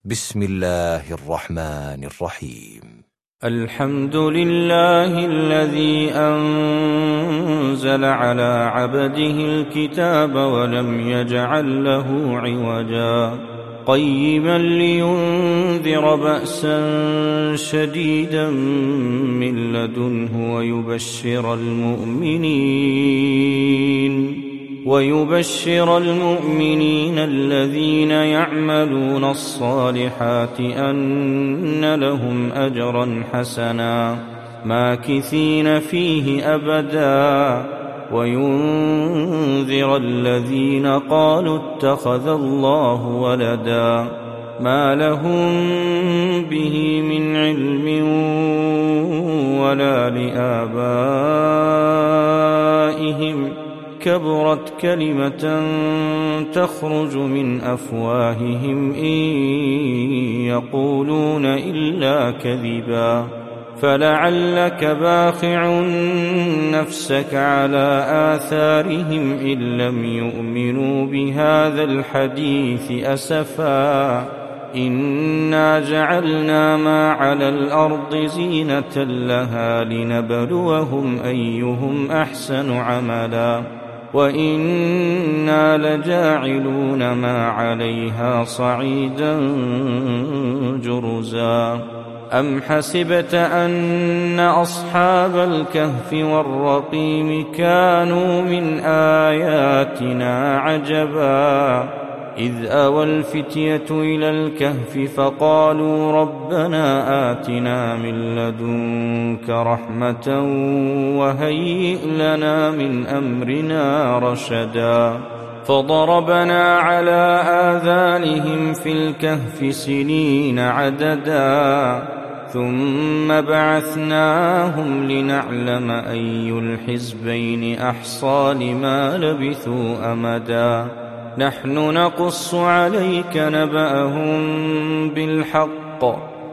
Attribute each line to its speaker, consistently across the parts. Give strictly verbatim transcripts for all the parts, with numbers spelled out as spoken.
Speaker 1: بسم الله الرحمن الرحيم.
Speaker 2: الحمد لله الذي أنزل على عبده الكتاب ولم يجعل له عوجا قيما لينذر بأسا شديدا من لدنه ويبشر المؤمنين ويبشر المؤمنين الذين يعملون الصالحات أن لهم أجرا حسنا ماكثين فيه أبدا وينذر الذين قالوا اتخذ الله ولدا ما لهم به من علم ولا لآبائهم كبرت كلمة تخرج من أفواههم إن يقولون إلا كذبا فلعلك باخع نفسك على آثارهم إن لم يؤمنوا بهذا الحديث أسفا إنا جعلنا ما على الأرض زينة لها لنبلوهم أيهم أحسن عملا وإنا لجاعلون ما عليها صعيدا جرزا أم حسبت أن أصحاب الكهف والرقيم كانوا من آياتنا عجبا إذ أوى الفتية إلى الكهف فقالوا ربنا آتنا من لدنك رحمة وهيئ لنا من أمرنا رشدا فضربنا على آذانهم في الكهف سنين عددا ثم بعثناهم لنعلم أي الحزبين أحصى لما لبثوا أمدا نحن نقص عليك نبأهم بالحق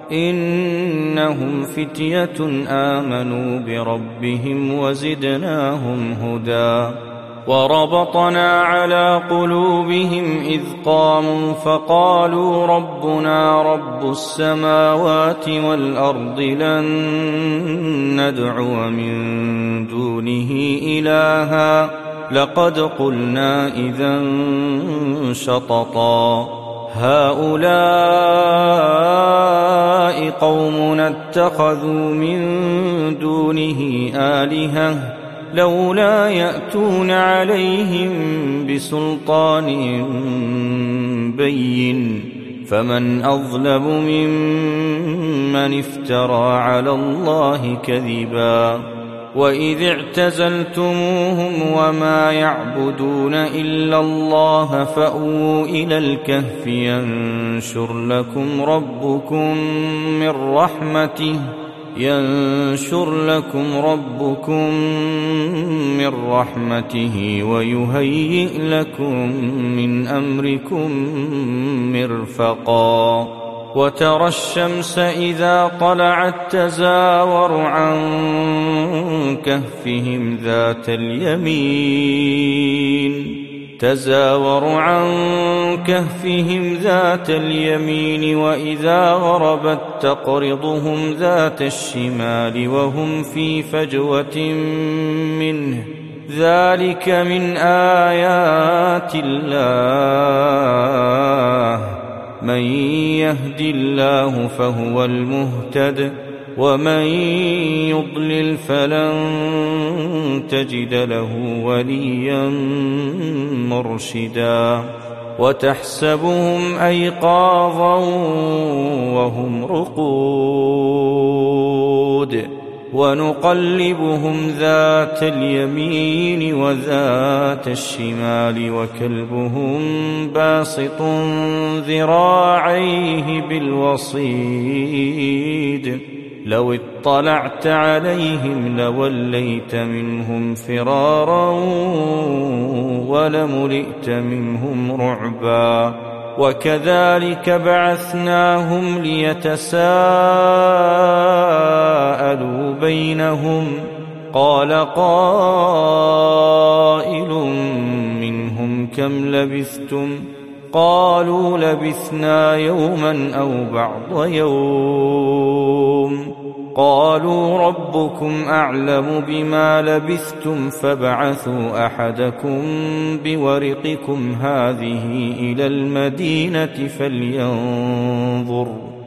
Speaker 2: إنهم فتية آمنوا بربهم وزدناهم هدى وربطنا على قلوبهم إذ قاموا فقالوا ربنا رب السماوات والأرض لن ندعو من دونه إلها لقد قلنا إذا شططا هؤلاء قومنا اتخذوا من دونه آلهة لولا يأتون عليهم بسلطان بين فمن أظلم ممن افترى على الله كذبا وإذ اعتزلتموهم وما يعبدون إلا الله فأووا إلى الكهف ينشر لكم ربكم من رحمته ينشر لكم ربكم من رحمته ويهيئ لكم من أمركم مرفقا وترى الشمس إذا طلعت تزاور عن كهفهم ذات اليمين تزاور عن كهفهم ذات اليمين وإذا غربت تقرضهم ذات الشمال وهم في فجوة منه ذلك من آيات الله من يهد الله فهو المهتد ومن يضلل فلن تجد له وليا مرشدا وتحسبهم أيقاظا وهم رقود ونقلبهم ذات اليمين وذات الشمال وكلبهم باسط ذراعيه بالوصيد لو اطلعت عليهم لوليت منهم فرارا ولملئت منهم رعبا وكذلك بعثناهم ليتساءلوا بينهم قال قائل منهم كم لبثتم قالوا لبثنا يوما أو بعض يوم قالوا ربكم أعلم بما لبثتم فابعثوا أحدكم بورقكم هذه إلى المدينة فلينظر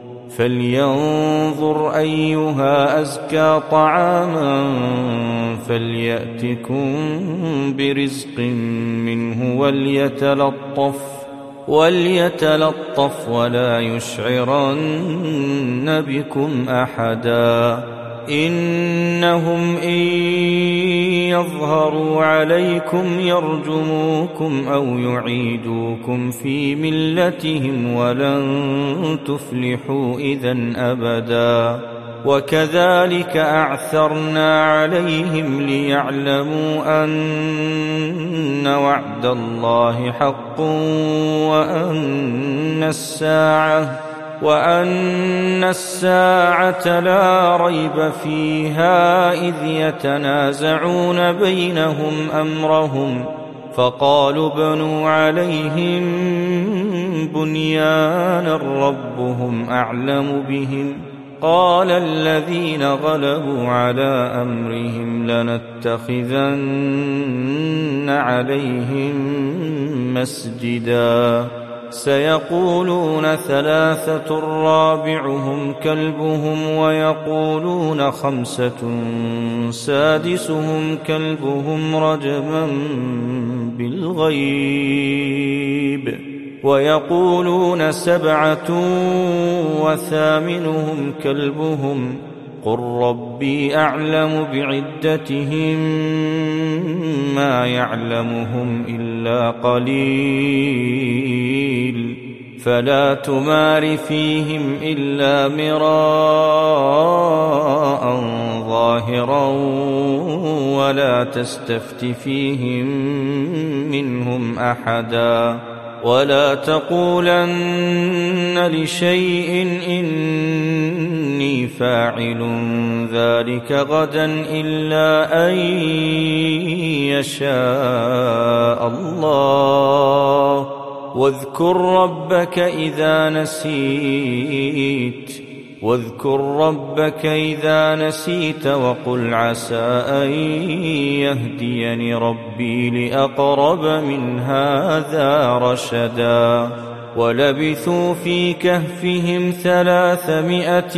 Speaker 2: فلينظر أيها أزكى طعاما فليأتكم برزق منه وليتلطف وليتلطف ولا يشعرن بكم أحدا إنهم إن يظهروا عليكم يرجموكم أو يعيدوكم في ملتهم ولن تفلحوا إذن أبدا وكذلك أعثرنا عليهم ليعلموا أن وعد الله حق وأن الساعة وأن الساعة لا ريب فيها إذ يتنازعون بينهم أمرهم فقالوا ابنوا عليهم بنيانا ربهم أعلم بهم قال الذين غلبوا على أمرهم لنتخذن عليهم مسجدا سيقولون ثلاثة رابعهم كلبهم ويقولون خمسة سادسهم كلبهم رجما بالغيب ويقولون سبعة وثامنهم كلبهم قل ربي أعلم بعدتهم ما يعلمهم إلا قليل فلا تمار فيهم إلا مراء ظاهرا ولا تستفت فيهم منهم أحدا ولا تقولن لشيء إني فاعل ذلك غدا إلا أن يشاء الله واذكر ربك إذا نسيت واذكر ربك إذا نسيت وقل عسى أن يهديني ربي لأقرب من هذا رشدا ولبثوا في كهفهم ثلاثمائة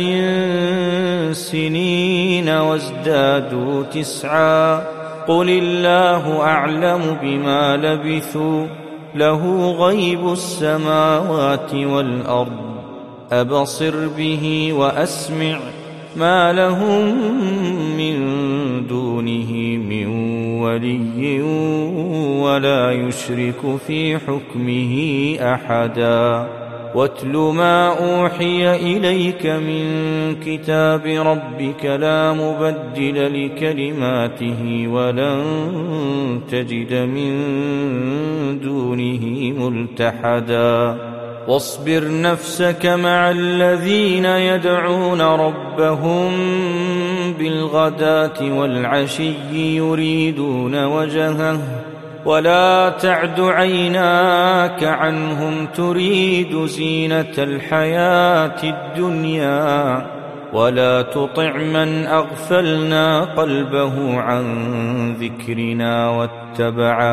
Speaker 2: سنين وازدادوا تسعا قل الله أعلم بما لبثوا له غيب السماوات والأرض أبصر به وأسمع ما لهم من دونه من ولي ولا يشرك في حكمه أحدا واتل ما أوحي إليك من كتاب ربك لا مبدل لكلماته ولن تجد من دونه ملتحدا واصبر نفسك مع الذين يدعون ربهم بالغداة والعشي يريدون وجهه ولا تعد عيناك عنهم تريد زينة الحياة الدنيا ولا تطع من أغفلنا قلبه عن ذكرنا واتبع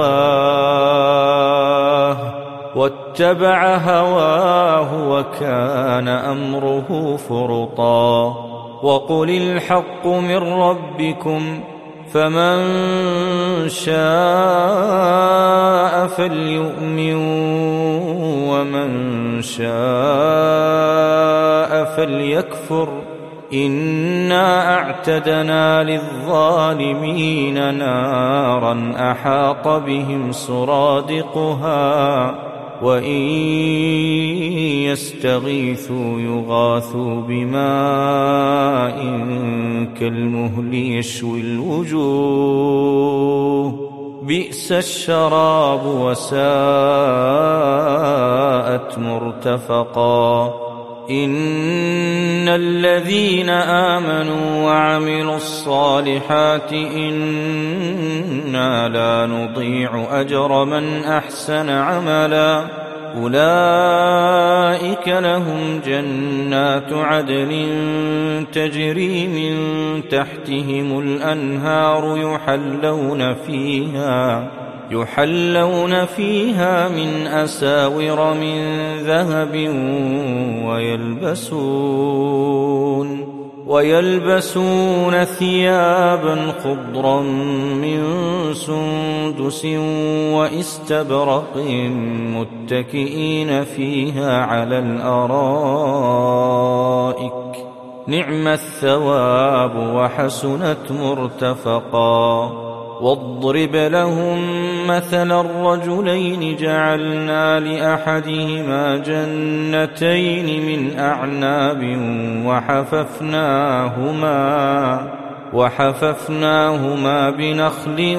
Speaker 2: هواه واتبع هواه وكان أمره فرطا وقل الحق من ربكم فمن شاء فليؤمن ومن شاء فليكفر إنا أعتدنا للظالمين نارا أحاط بهم سرادقها وإن يستغيثوا يغاثوا بماء كالمهل يشوي الوجوه بئس الشراب وساءت مرتفقا إن الذين آمنوا وعملوا الصالحات إنا لا نضيع أجر من أحسن عملا أولئك لهم جنات عدن تجري من تحتهم الأنهار يحلون فيها يحلون فيها من أساور من ذهب ويلبسون ويلبسون ثيابا خضرا من سندس واستبرق متكئين فيها على الأرائك نعم الثواب وحسنت مرتفقا واضرب لهم مثل الرجلين جعلنا لأحدهما جنتين من أعناب وحففناهما وحففناهما بنخل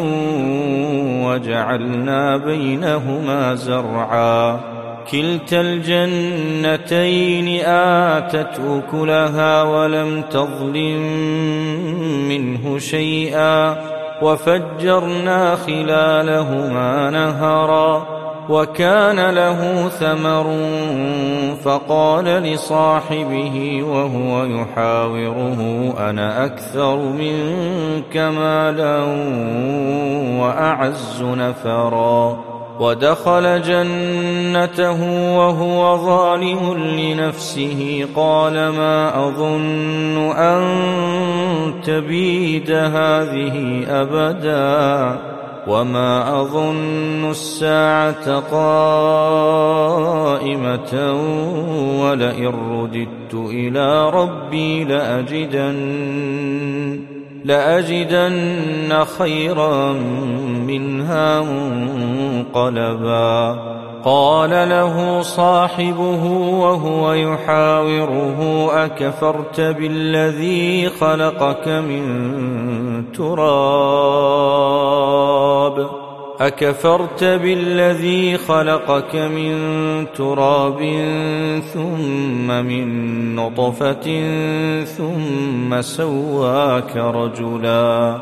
Speaker 2: وجعلنا بينهما زرعا كلتا الجنتين آتت أكلها ولم تظلم منه شيئا وفجرنا خلالهما نهرا وكان له ثمر فقال لصاحبه وهو يحاوره أنا أكثر منك مالا وأعز نفرا ودخل جنته وهو ظالم لنفسه قال ما أظن أن تبيد هذه أبدا وما أظن الساعة قائمة ولئن رددت إلى ربي لأجدن لأجدن خيرا منها منقلبا قال له صاحبه وهو يحاوره أكفرت بالذي خلقك من تراب أكفرت بالذي خلقك من تراب ثم من نطفة ثم سواك رجلا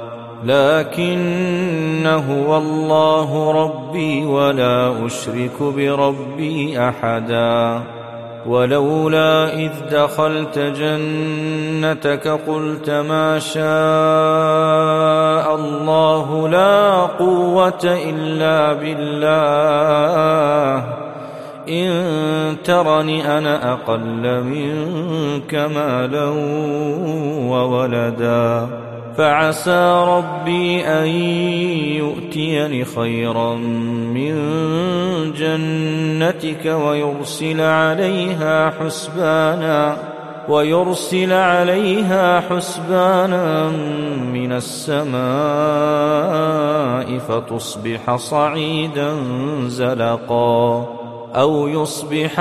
Speaker 2: لكن هو الله ربي ولا أشرك بربي أحدا ولولا إذ دخلت جنتك قلت ما شاء الله لا قوة إلا بالله إن ترني أنا أقل منك مالا وولدا فعسى ربي أن يؤتيني خيرا من جنتك ويرسل عليها حسبانا ويرسل عليها حسبانا من السماء فتصبح صعيدا زلقا أو يصبح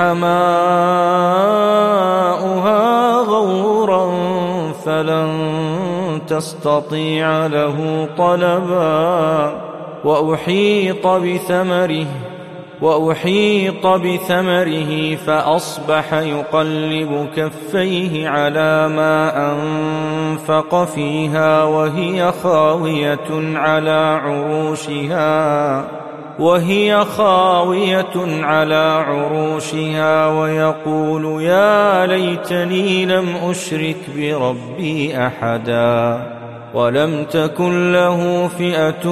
Speaker 2: ماؤها غورا فلن تستطيع له طلبا وأحيط بثمره وأحيط بثمره فأصبح يقلب كفيه على ما أنفق فيها وهي خاوية على عروشها وهي خاوية على عروشها ويقول يا ليتني لم أشرك بربي أحدا ولم تكن له فئة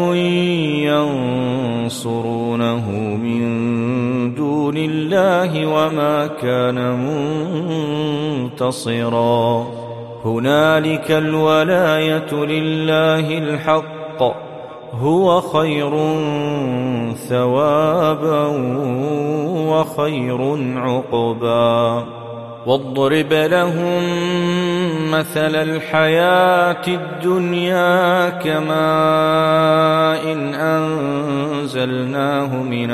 Speaker 2: ينصرونه من دون الله وما كان منتصرا هنالك الولاية لله الحق هو خير ثوابا وخير عقبا واضرب لهم مثل الحياة الدنيا كماء إن أنزلناه من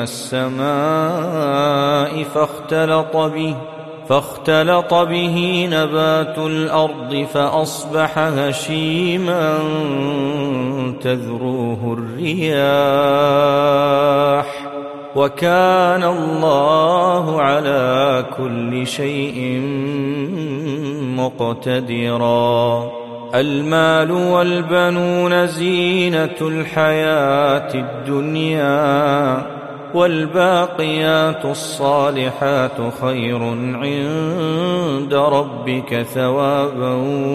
Speaker 2: السماء فاختلط به فاختلط به نبات الأرض فأصبح هشيما تذروه الرياح وكان الله على كل شيء مقتدرا المال والبنون زينة الحياة الدنيا والباقيات الصالحات خير عند ربك ثوابا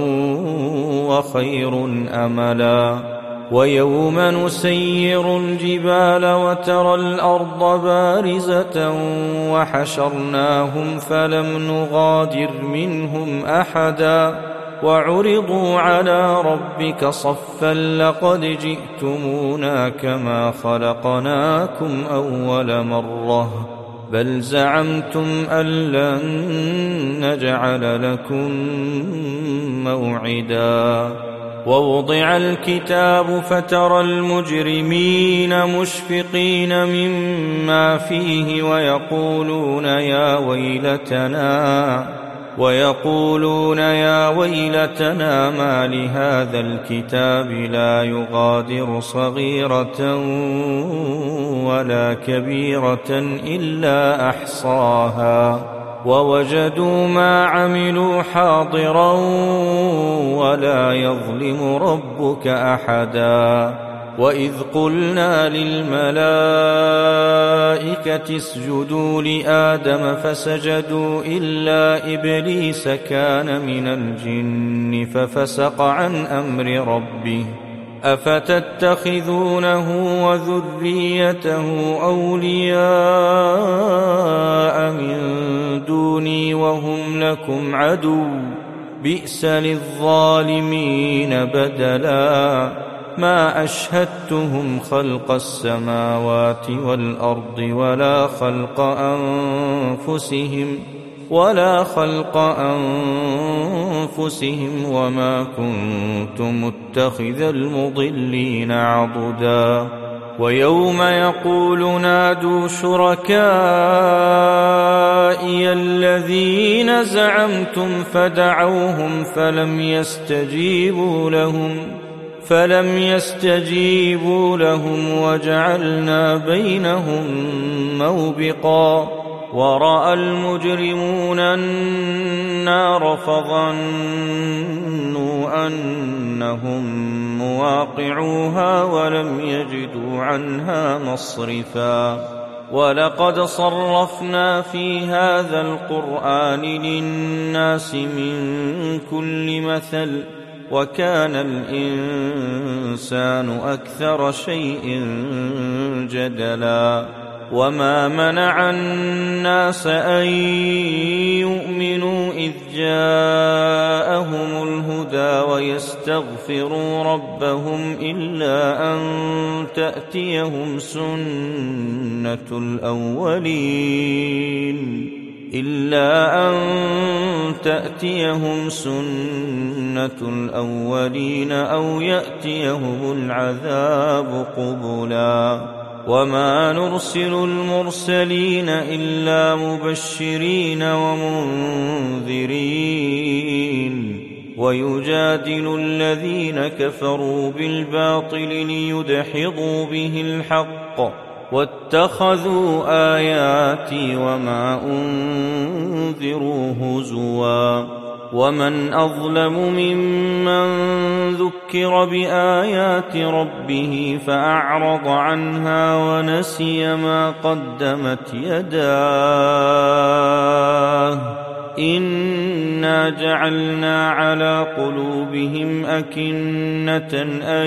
Speaker 2: وخير أملا. ويوم نسير الجبال وترى الأرض بارزة وحشرناهم فلم نغادر منهم أحدا وعرضوا على ربك صفا لقد جئتمونا كما خلقناكم أول مرة بل زعمتم أن لن نجعل لكم موعدا. ووضع الكتاب فترى المجرمين مشفقين مما فيه ويقولون يا ويلتنا ويقولون يا ويلتنا ما لهذا الكتاب لا يغادر صغيرة ولا كبيرة إلا أحصاها ووجدوا ما عملوا حاضرا ولا يظلم ربك أحدا. وإذ قلنا للملائكة اسجدوا لآدم فسجدوا إلا إبليس كان من الجن ففسق عن أمر ربه أفتتخذونه وذريته أولياء من دوني وهم لكم عدو بئس للظالمين بدلا. ما أشهدتهم خلق السماوات والأرض ولا خلق أنفسهم ولا خلق أنفسهم وما كنت متخذ المضلين عضدا. ويوم يقول نادوا شركائي الذين زعمتم فدعوهم فلم يستجيبوا لهم فلم يستجيبوا لهم وجعلنا بينهم موبقا. ورأى المجرمون النار فظنوا أنهم مواقعوها ولم يجدوا عنها مصرفا. ولقد صرفنا في هذا القرآن للناس من كل مثل وكان الإنسان أكثر شيء جدلا. وما منع الناس أن يؤمنوا إذ جاءهم الهدى ويستغفروا ربهم إلا أن تأتيهم سنة الأولين إلا أن تأتيهم سنة الأولين أو يأتيهم العذاب قبلا. وما نرسل المرسلين إلا مبشرين ومنذرين ويجادل الذين كفروا بالباطل ليدحضوا به الحق واتخذوا آياتي وما أنذروا هزوا. ومن أظلم ممن ذكر بآيات ربه فأعرض عنها ونسي ما قدمت يداه إنا جعلنا على قلوبهم أكنة أن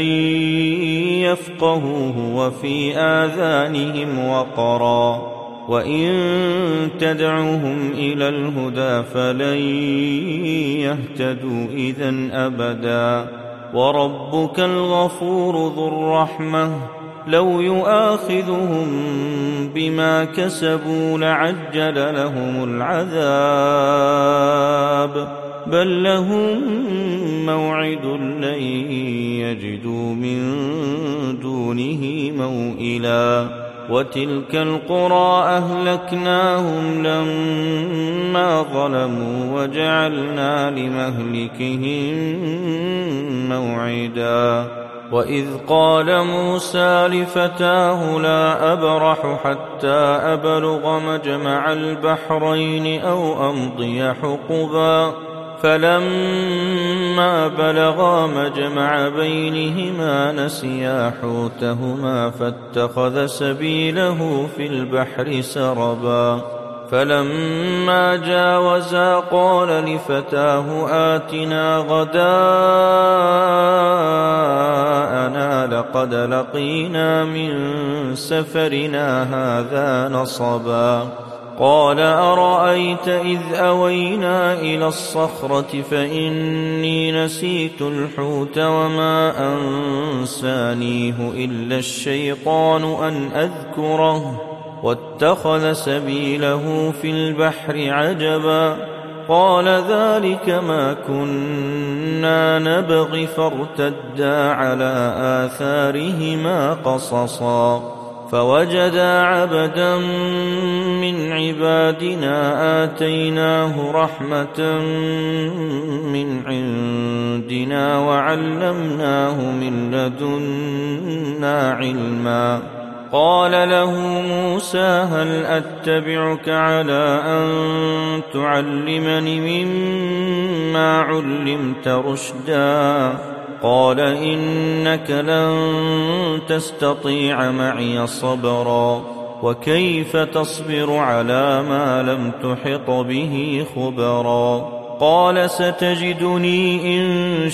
Speaker 2: يفقهوه وفي آذانهم وقرا وإن تدعوهم إلى الهدى فلن يهتدوا إذن أبدا. وربك الغفور ذو الرحمة لو يؤاخذهم بما كسبوا لعجل لهم العذاب بل لهم موعد لن يجدوا من دونه موئلا. وتلك القرى أهلكناهم لما ظلموا وجعلنا لمهلكهم موعدا. وإذ قال موسى لفتاه لا أبرح حتى أبلغ مجمع البحرين أو أمضي حقبا فلما بلغا مجمع بينهما نسيا حوتهما فاتخذ سبيله في البحر سربا فلما جاوزا قال لفتاه آتنا غداءنا لقد لقينا من سفرنا هذا نصبا قال أرأيت إذ أوينا إلى الصخرة فإني نسيت الحوت وما أنسانيه إلا الشيطان أن أذكره واتخذ سبيله في البحر عجبا قال ذلك ما كنا نبغي فارتدا على آثارهما قصصا فوجدا عبدا من عبادنا آتيناه رحمة من عندنا وعلمناه من لدنا علما قال له موسى هل أتبعك على أن تعلمني مما علمت رشدا قال إنك لن تستطيع معي صبرا وكيف تصبر على ما لم تحط به خبرا قال ستجدني إن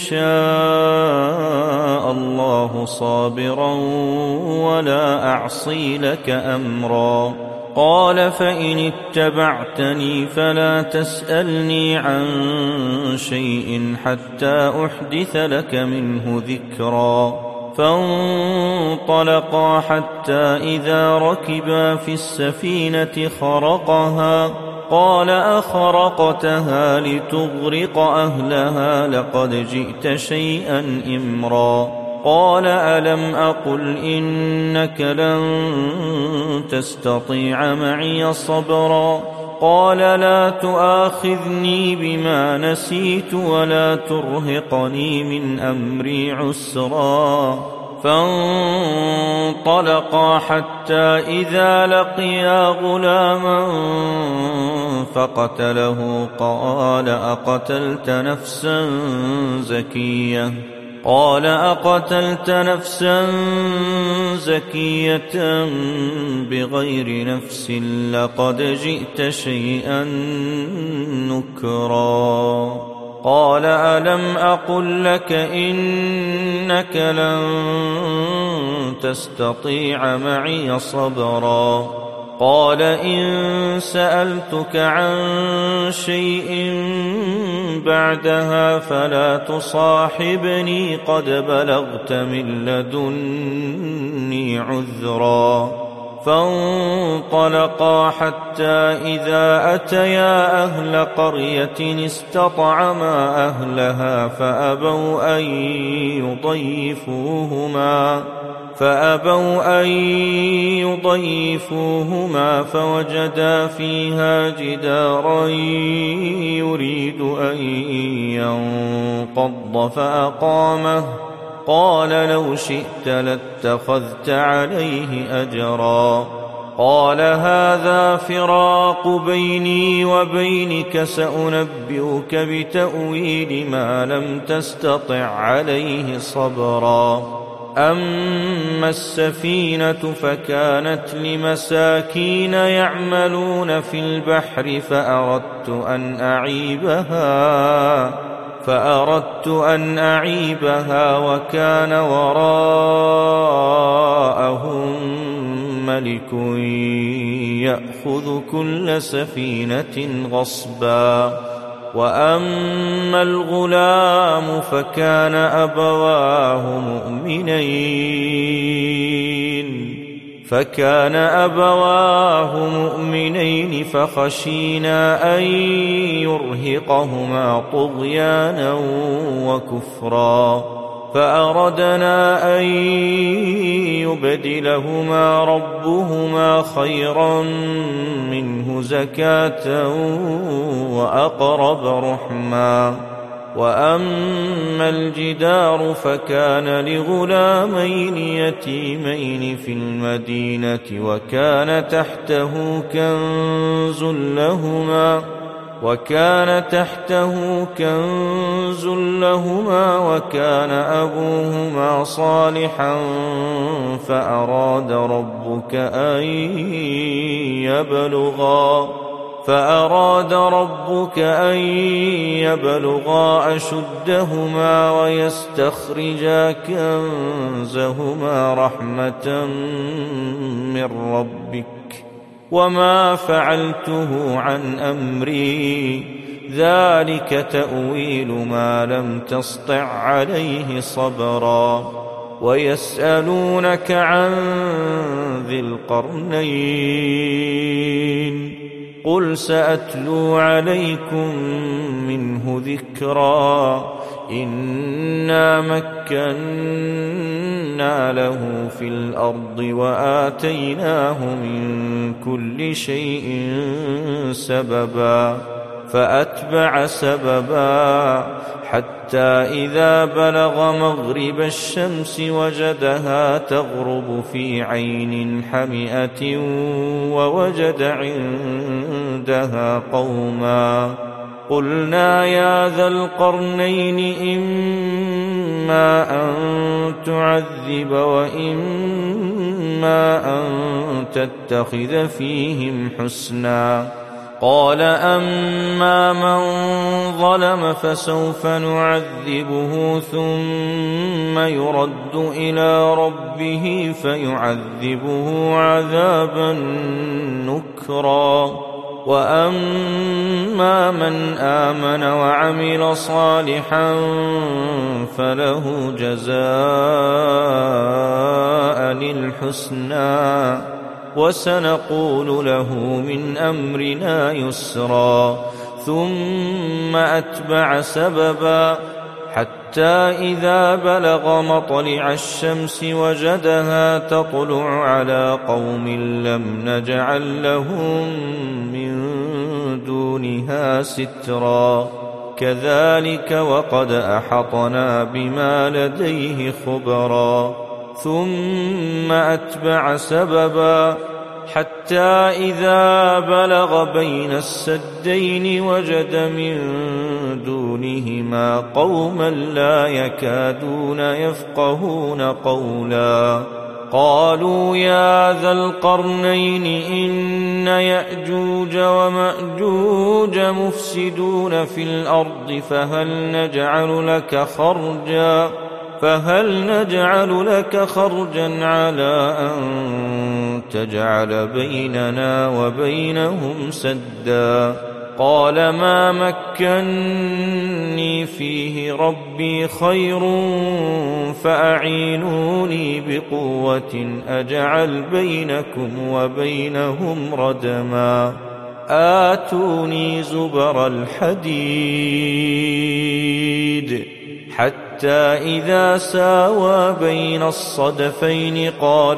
Speaker 2: شاء الله صابرا ولا أعصي لك أمرا قال فإن اتبعتني فلا تسألني عن شيء حتى أحدث لك منه ذكرا فانطلقا حتى إذا ركبا في السفينة خرقها قال أخرقتها لتغرق أهلها لقد جئت شيئا إمرا قال ألم أقل إنك لن تستطيع معي صبرا قال لا تؤاخذني بما نسيت ولا ترهقني من أمري عسرا فانطلقا حتى إذا لقيا غلاما فقتله قال أقتلت نفسا زكية قال أقتلت نفسا زكية بغير نفس لقد جئت شيئا نكرا قال ألم أقل لك إنك لن تستطيع معي صبرا قال إن سألتك عن شيء بعدها فلا تصاحبني قد بلغت من لدني عذرا فانطلقا حتى إذا أتيا أهل قرية استطعما أهلها فأبوا أن يضيفوهما فأبوا أن يضيفوهما فوجدا فيها جدارا يريد أن ينقض فأقامه قال لو شئت لاتخذت عليه أجرا قال هذا فراق بيني وبينك سأنبئك بتأويل ما لم تستطع عليه صبرا أما السفينة فكانت لمساكين يعملون في البحر فأردت أن أعيبها فأردت أن أعيبها وكان وراءهم ملك يأخذ كل سفينة غصبا وأما الغلام فكان أبواه مؤمنين فكان أبواه مؤمنين فخشينا أن يرهقهما طغيانا وكفرا فأردنا أن يبدلهما ربهما خيرا منه زكاة وأقرب رحما وأما الجدار فكان لغلامين يتيمين في المدينة وكان تحته كنز لهما وكان تحته كنز لهما وكان أبوهما صالحا فأراد ربك أن يبلغا فأراد ربك أن يبلغا أشدهما ويستخرجا كنزهما رحمة من ربك وما فعلته عن أمري ذلك تأويل ما لم تسطع عليه صبرا ويسألونك عن ذي القرنين قل سأتلو عليكم منه ذكرا إنا مكنا له في الأرض وآتيناه من كل شيء سببا فأتبع سببا حتى إذا بلغ مغرب الشمس وجدها تغرب في عين حمئة ووجد عندها قوما قلنا يا ذا القرنين إما أن تعذب وإما أن تتخذ فيهم حسنا قال أما من ظلم فسوف نعذبه ثم يرد إلى ربه فيعذبه عذابا نكرا وأما من آمن وعمل صالحا فله جزاء الحسنى وسنقول له من أمرنا يسرا ثم أتبع سببا حتى إذا بلغ مطلع الشمس وجدها تطلع على قوم لم نجعل لهم من دونها سترا كذلك وقد أحطنا بما لديه خبرا ثم أتبع سببا حتى إذا بلغ بين السدين وجد من دونهما قوما لا يكادون يفقهون قولا قالوا يا ذا القرنين إن يأجوج ومأجوج مفسدون في الأرض فهل نجعل لك خرجا فهل نجعل لك خرجا على أن تجعل بيننا وبينهم سدا قال ما مكني فيه ربي خير فأعينوني بقوة أجعل بينكم وبينهم ردما آتوني زبر الحديد حتى إذا ساوى بين الصدفين قال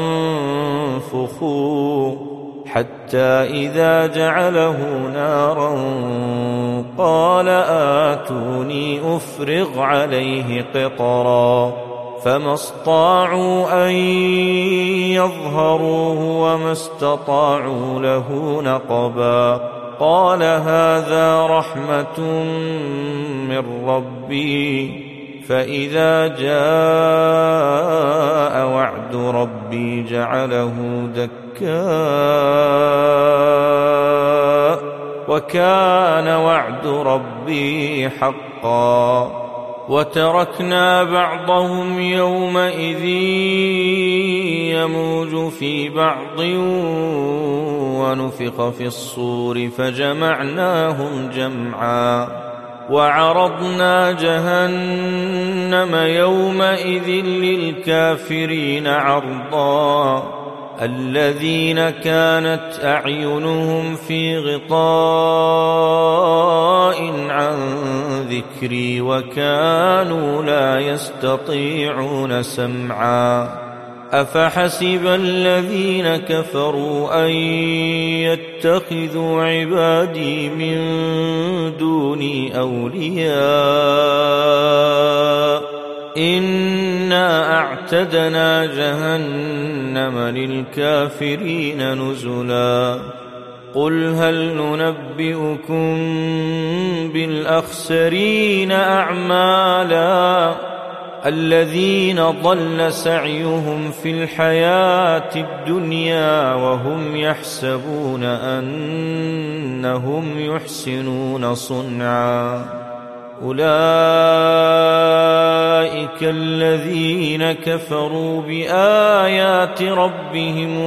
Speaker 2: انفخوا حتى إذا جعله نارا قال آتوني أفرغ عليه قطرا فما استطاعوا أن يظهروه وما استطاعوا له نقبا قال هذا رحمة من ربي فإذا جاء وعد ربي جعله دكاء وكان وعد ربي حقا وتركنا بعضهم يومئذ يموج في بعض ونفخ في الصور فجمعناهم جمعا وعرضنا جهنم يومئذ للكافرين عرضا الذين كانت أعينهم في غطاء عن ذكري وكانوا لا يستطيعون سمعا أفحسب الذين كفروا أن يتخذوا عبادي من دوني أولياء إنا أعتدنا جهنم للكافرين نزلا قل هل ننبئكم بالأخسرين أعمالا الذين ضل سعيهم في الحياة الدنيا وهم يحسبون أنهم يحسنون صنعا أولئك الذين كفروا بآيات ربهم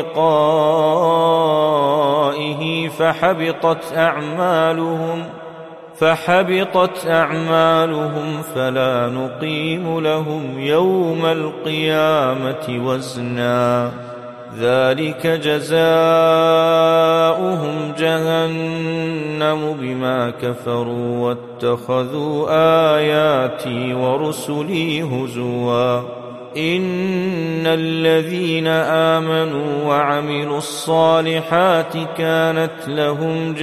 Speaker 2: ولقائه فحبطت أعمالهم فحبطت أعمالهم فلا نقيم لهم يوم القيامة وزنا ذلك جزاؤهم جهنم بما كفروا واتخذوا آياتي ورسلي هزوا إن الذين آمنوا وعملوا الصالحات كانت لهم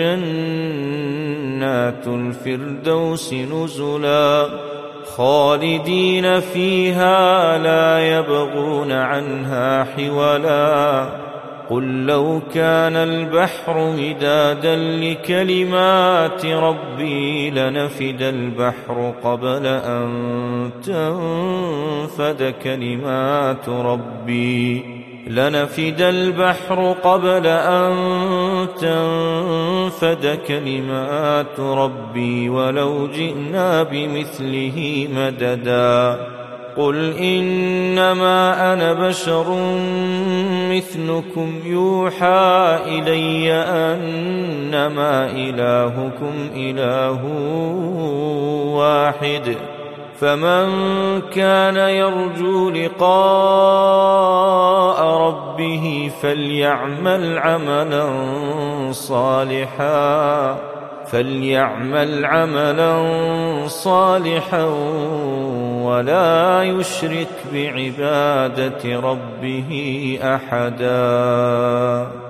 Speaker 2: جنات الفردوس نزلا خالدين فيها لا يبغون عنها حولا قل لو كان البحر مدادا لكلمات ربي لنفد البحر قبل أن تنفد كلمات ربي لنفد البحر قبل أن تنفد كلمات ربي ولو جئنا بمثله مددا قل إنما أنا بشر مثلكم يوحى إلي أنما إلهكم إله واحد فمن كان يرجو لقاء ربه فليعمل عملا صالحا فليعمل عملا صالحا ولا يشرك بعبادة ربه أحدا.